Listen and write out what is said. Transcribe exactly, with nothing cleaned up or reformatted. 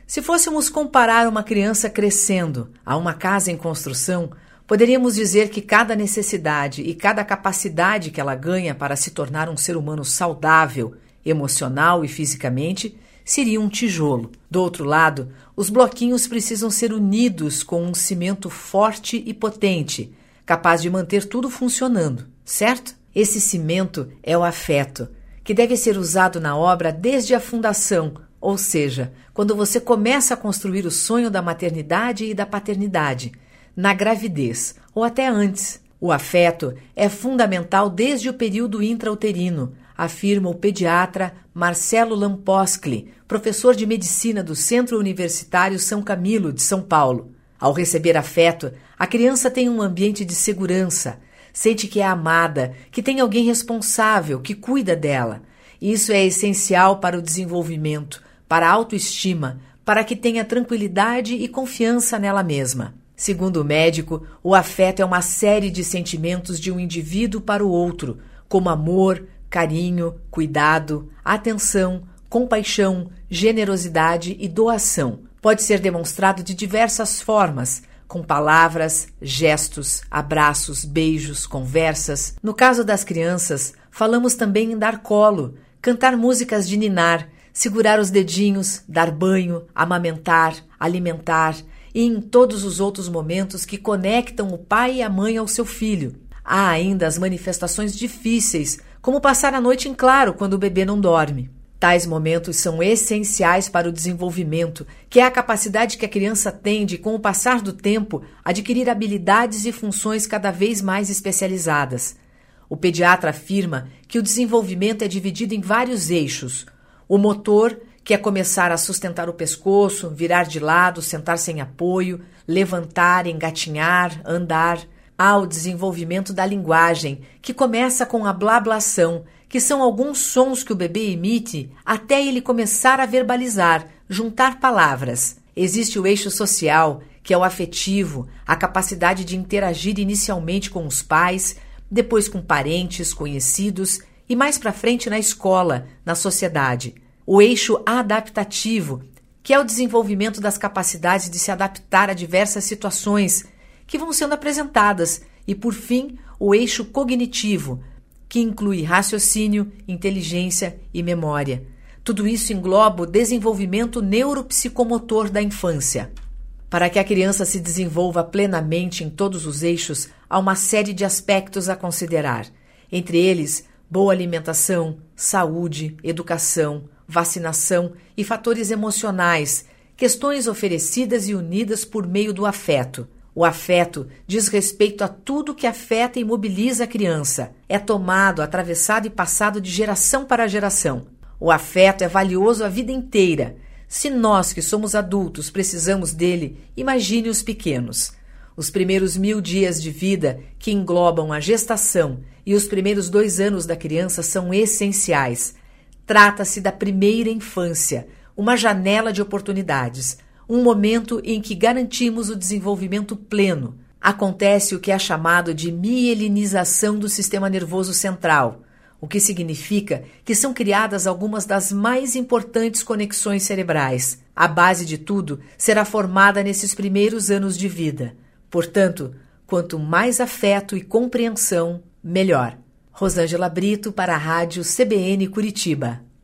Se fôssemos comparar uma criança crescendo a uma casa em construção, poderíamos dizer que cada necessidade e cada capacidade que ela ganha para se tornar um ser humano saudável, emocional e fisicamente, seria um tijolo. Do outro lado, os bloquinhos precisam ser unidos com um cimento forte e potente, capaz de manter tudo funcionando, certo? Esse cimento é o afeto, que deve ser usado na obra desde a fundação, ou seja, quando você começa a construir o sonho da maternidade e da paternidade, na gravidez ou até antes. O afeto é fundamental desde o período intrauterino, afirma o pediatra Marcelo Lamposcli, professor de medicina do Centro Universitário São Camilo, de São Paulo. Ao receber afeto, a criança tem um ambiente de segurança, sente que é amada, que tem alguém responsável, que cuida dela. Isso é essencial para o desenvolvimento, para a autoestima, para que tenha tranquilidade e confiança nela mesma. Segundo o médico, o afeto é uma série de sentimentos de um indivíduo para o outro, como amor, carinho, cuidado, atenção, compaixão, generosidade e doação. Pode ser demonstrado de diversas formas, com palavras, gestos, abraços, beijos, conversas. No caso das crianças, falamos também em dar colo, cantar músicas de ninar, segurar os dedinhos, dar banho, amamentar, alimentar e em todos os outros momentos que conectam o pai e a mãe ao seu filho. Há ainda as manifestações difíceis, como passar a noite em claro quando o bebê não dorme. Tais momentos são essenciais para o desenvolvimento, que é a capacidade que a criança tem de, com o passar do tempo, adquirir habilidades e funções cada vez mais especializadas. O pediatra afirma que o desenvolvimento é dividido em vários eixos. O motor, que é começar a sustentar o pescoço, virar de lado, sentar sem apoio, levantar, engatinhar, andar. Há o desenvolvimento da linguagem, que começa com a blablação, que são alguns sons que o bebê emite até ele começar a verbalizar, juntar palavras. Existe o eixo social, que é o afetivo, a capacidade de interagir inicialmente com os pais, depois com parentes, conhecidos e mais para frente na escola, na sociedade. O eixo adaptativo, que é o desenvolvimento das capacidades de se adaptar a diversas situações que vão sendo apresentadas, e, por fim, o eixo cognitivo, que inclui raciocínio, inteligência e memória. Tudo isso engloba o desenvolvimento neuropsicomotor da infância. Para que a criança se desenvolva plenamente em todos os eixos, há uma série de aspectos a considerar. Entre eles, boa alimentação, saúde, educação, vacinação e fatores emocionais, questões oferecidas e unidas por meio do afeto. O afeto diz respeito a tudo que afeta e mobiliza a criança. É tomado, atravessado e passado de geração para geração. O afeto é valioso a vida inteira. Se nós, que somos adultos, precisamos dele, imagine os pequenos. Os primeiros mil dias de vida, que englobam a gestação, e os primeiros dois anos da criança são essenciais. Trata-se da primeira infância, uma janela de oportunidades, um momento em que garantimos o desenvolvimento pleno. Acontece o que é chamado de mielinização do sistema nervoso central, o que significa que são criadas algumas das mais importantes conexões cerebrais. A base de tudo será formada nesses primeiros anos de vida. Portanto, quanto mais afeto e compreensão, melhor. Rosângela Brito para a Rádio C B N Curitiba.